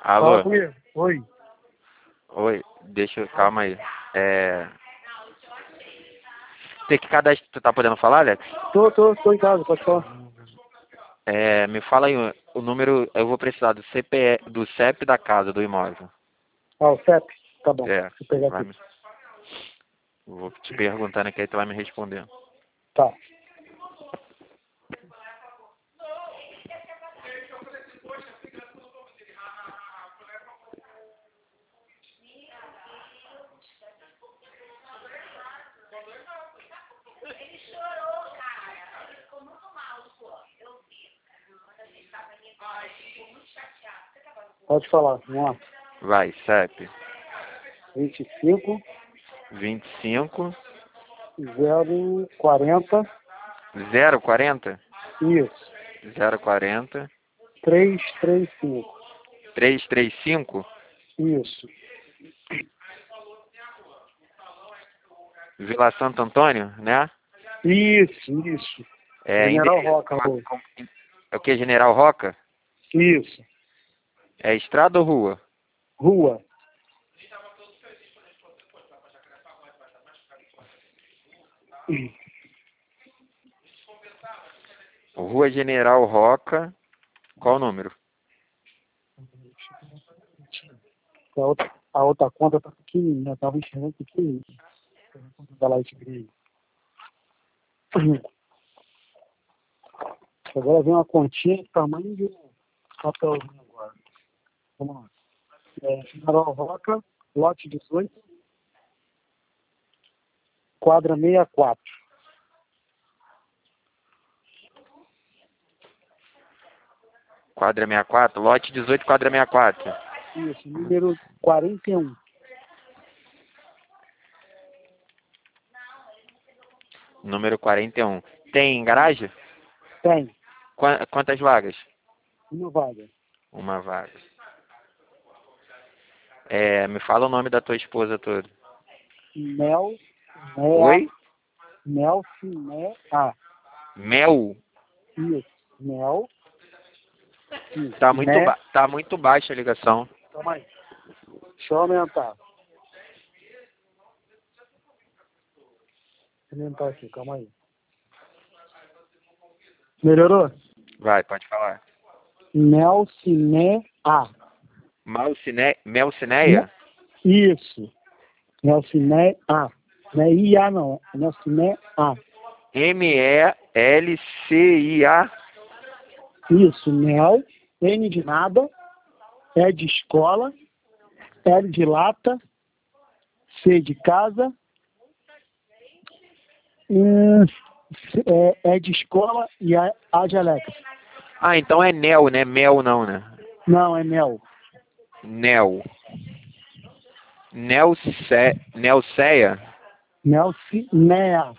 Fala Alô? comigo. Oi. Oi, calma aí. Tem que cadastrar. Tu tá podendo falar, Alex? Tô em casa, pode falar. Me fala aí o número. Eu vou precisar do CPE, do CEP da casa, do imóvel. Ah, o CEP? Tá bom. É, Deixa eu pegar vai aqui. me, vou te perguntando aqui, aí tu vai me responder. Tá. Pode falar. Vamos lá. Vai, CEP 25 25 040. 040 Isso. 040 335. 335 Isso. Vila Santo Antônio, né? Isso. General Roca, amor. É o que? General Roca? Isso. É estrada ou rua? Rua. Rua General Roca. Qual o número? A outra conta tá pequenininha. Tava enxergando pequenininha. A conta da Light Grey. Agora vem uma continha do tamanho de um papelzinho agora. Vamos lá. General Roca, lote 18, quadra 64. Quadra 64, lote 18, quadra 64. Isso, número 41. Número 41. Tem garagem? Tem. Quantas vagas? Uma vaga. Uma vaga. Me fala o nome da tua esposa toda. Oi? Nelcine Mel? Isso. Mel. Isso. Tá muito baixa a ligação. Calma aí. Deixa eu aumentar. Vou aumentar aqui, calma aí. Melhorou? Vai, pode falar. Nelcine Melcineia? Isso. Nelcine Não é IA, não. É Nelcine Melcia. Isso. Nel. N de nada. E de escola. L de lata. C de casa. É de escola e A de Alex. Ah, então é Nel, né? Mel não, né? Não, é Nel. Nel. Nelceia? Nelcinea.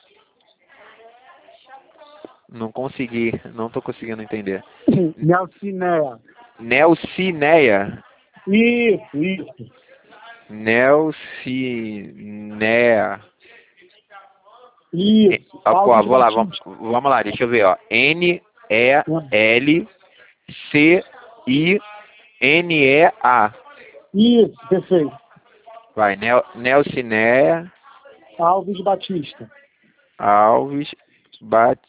Não tô conseguindo entender. Nelcinea. Nelcineia? Isso. Nelcinea. Isso. Pô, Alves vou lá, Batista. vamos lá, deixa eu ver, ó. Nelcinea. Isso, perfeito. Vai, Nelcinea Alves Batista. Alves Batista.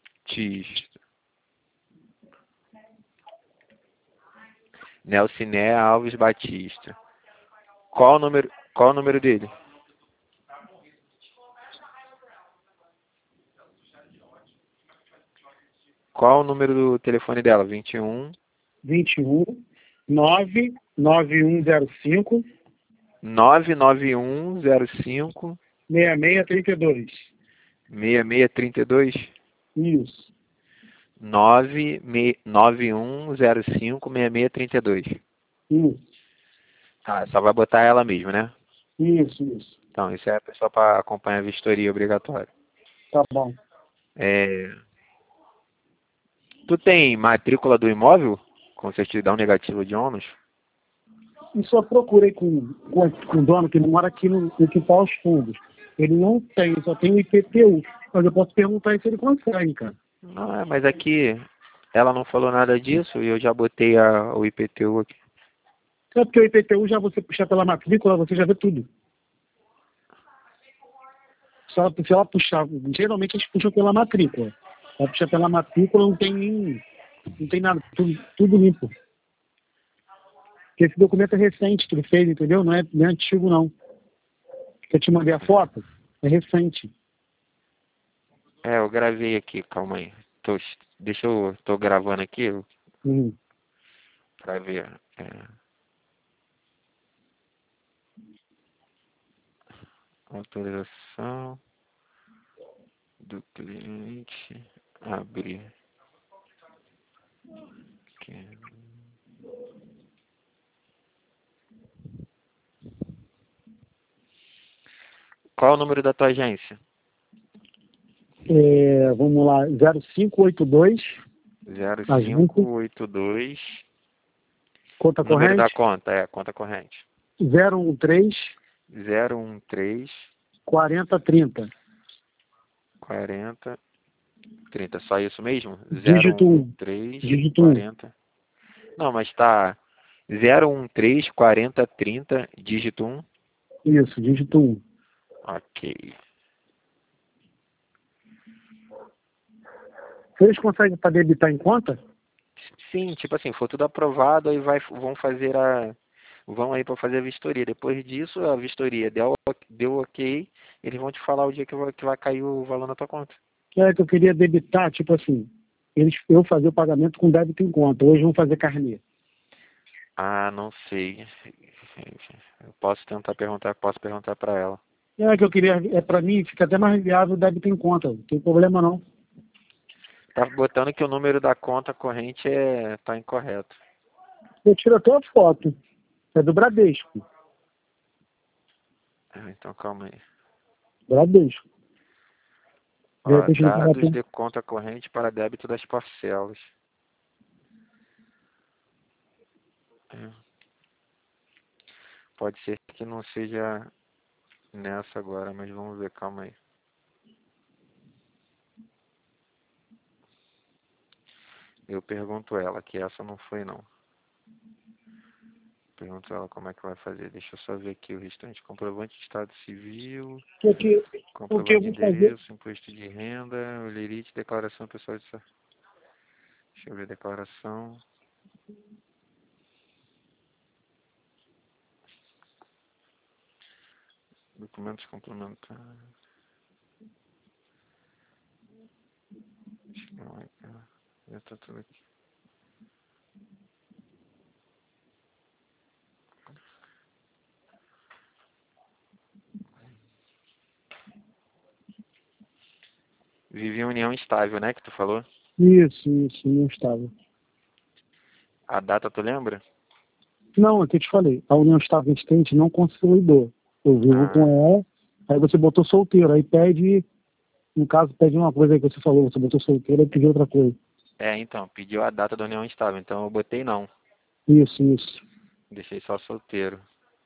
Nelcinea Alves Batista. Qual o número dele? Qual o número do telefone dela? 21 99105 99105 6632. 6632. Isso. 99105 6632. Isso. Ah, só vai botar ela mesmo, né? Isso. Então, isso é a pessoa para acompanhar a vistoria obrigatória. Tá bom. Tu tem matrícula do imóvel com certidão negativa de ônus? Isso eu procurei com o dono que ele mora aqui no quintal aos fundos. Ele não tem, só tem o IPTU. Mas eu posso perguntar se ele consegue, cara. Não, mas aqui ela não falou nada disso e eu já botei o IPTU aqui. É porque o IPTU já você puxar pela matrícula, você já vê tudo. Se ela puxar, geralmente eles puxam pela matrícula. Se ela puxar pela matrícula, não tem nada, tudo limpo. Porque esse documento é recente que ele fez, entendeu? Não é antigo, não. Eu te mandei a foto, é recente. Eu gravei aqui, calma aí. Tô gravando aqui Hum. pra ver. Autorização do cliente. Abrir. Aqui. Qual é o número da tua agência? Vamos lá, 0582, agência, 0582. conta Número da corrente, conta, conta corrente. 013 013 4030. 40 30. Só isso mesmo? Dígito 1. 013 Dígito 1. 40. Não, mas tá 013 40 30, dígito 1. Isso, dígito 1. Ok. Vocês conseguem para debitar em conta? Sim, tipo assim, for tudo aprovado, aí vão aí para fazer a vistoria. Depois disso, a vistoria deu ok, eles vão te falar o dia que vai cair o valor na tua conta. É que eu queria debitar, tipo assim, eu fazer o pagamento com débito em conta. Hoje vão fazer carnê. Ah, não sei. Eu posso perguntar para ela. É que eu queria, para mim, fica até mais viável o débito em conta. Não tem problema não. Tá botando que o número da conta corrente tá incorreto. Eu tiro até a foto. É do Bradesco. Então calma aí. Bradesco. De Ó, repente ele vai dados ter... de conta corrente para débito das parcelas. É. Pode ser que não seja nessa agora, mas vamos ver, calma aí. Eu pergunto ela, que essa não foi não. Pergunto ela como é que vai fazer. Deixa eu só ver aqui o restante. Comprovante de estado civil, O que eu comprovante de vou fazer? endereço, imposto de renda, olerite, declaração pessoal de... Deixa eu ver, declaração. Documentos complementares. Não, já tá tudo aqui. Vive em união estável, né, que tu falou? Isso, não estava. A data tu lembra? Não, é o que eu te falei. A união estável existente não consolidou. Eu vivo com Ah, ela, aí você botou solteiro, aí pede, no caso, pede uma coisa aí que você falou, você botou solteiro e pediu outra coisa. então, pediu a data da união estável, então eu botei não. Isso. Deixei só solteiro.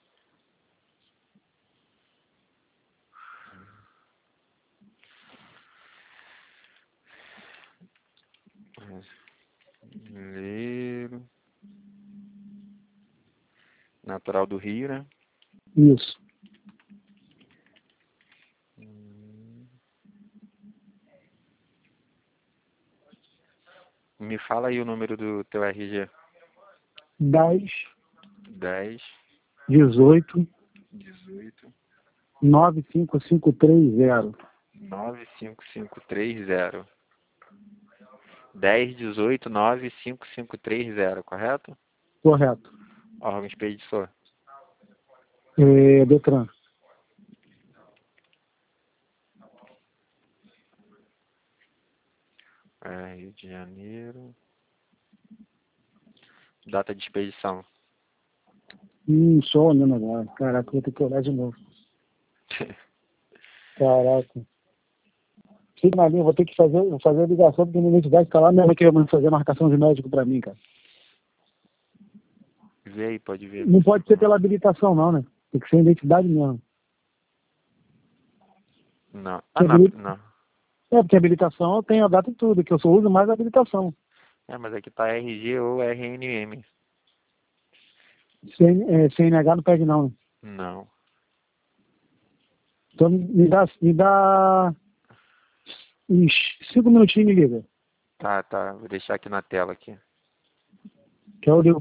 Brasileiro. Natural do Rio, né? Isso. Me fala aí o número do teu RG. 10, 10, 18, 18, 9530. 95530. 10, 18, 95530, correto? Correto. Órgão expeditor. Detran. Rio de Janeiro. Data de expedição. Só olhando agora. Caraca, vou ter que olhar de novo. Caraca. Sim, na linha, vou ter que vou fazer a ligação, porque minha identidade tá lá mesmo que vai fazer a marcação de médico pra mim, cara. Vê aí, pode ver. Não pode ser pela habilitação, não, né? Tem que ser identidade mesmo. Não. Não. Porque a habilitação eu tenho a data e tudo, que eu só uso mais a habilitação. Mas aqui tá RG ou RNM. CNH não pede não, né? Não. Então me dá uns 5 minutinhos e me liga. Tá. Vou deixar aqui na tela aqui. Que eu ligo